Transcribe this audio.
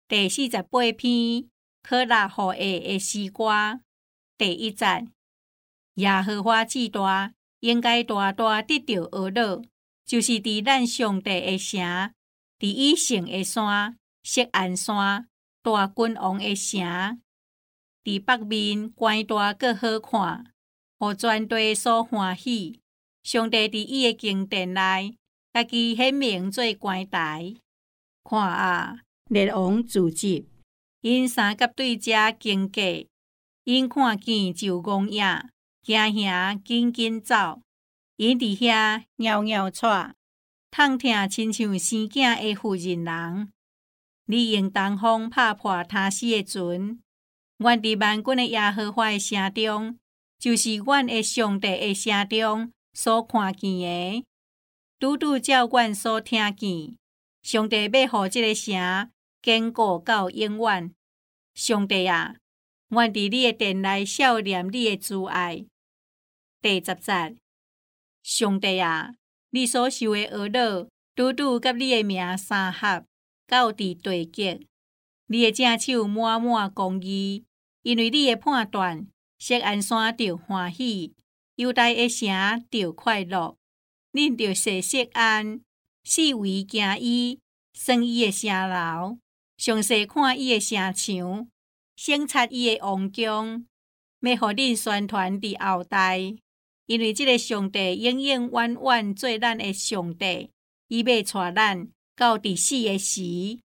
第48篇可勒予下的诗歌。第1節，耶和華至大，應該大大得到呵樂，就是佇咱上帝的城，佇以聖的山、錫安山、大君王的城，佇北面懸大閣好看，互全地所歡喜。上帝佇伊的經殿內，家己顯明做關台。看啊，列王自集，因三甲對遮經過，因看見就戇影，驚嚇緊緊走，因佇遐蹑蹑竄，通聽親像生囝的婦人人。你用東風拍破他死的船，阮佇萬軍的耶和華的城中，就是阮的上帝的城中所看見的，拄拄照阮所聽見。上帝要互這個城堅固到永遠。上帝啊，阮佇你的殿內少念你的慈愛。第10節，上帝啊，你所受的呵樂，拄拄甲你的名相合，到佇地極。你的正手滿滿公義，因為你的判斷，錫安山就歡喜，猶大的城就快樂。恁就說錫安，四圍行伊，算伊的城樓，詳細看伊的城牆，省察伊的王宮，要予恁宣傳佇後代。因為這個上帝永永遠遠做咱的上帝，伊要帶咱到佇死的時。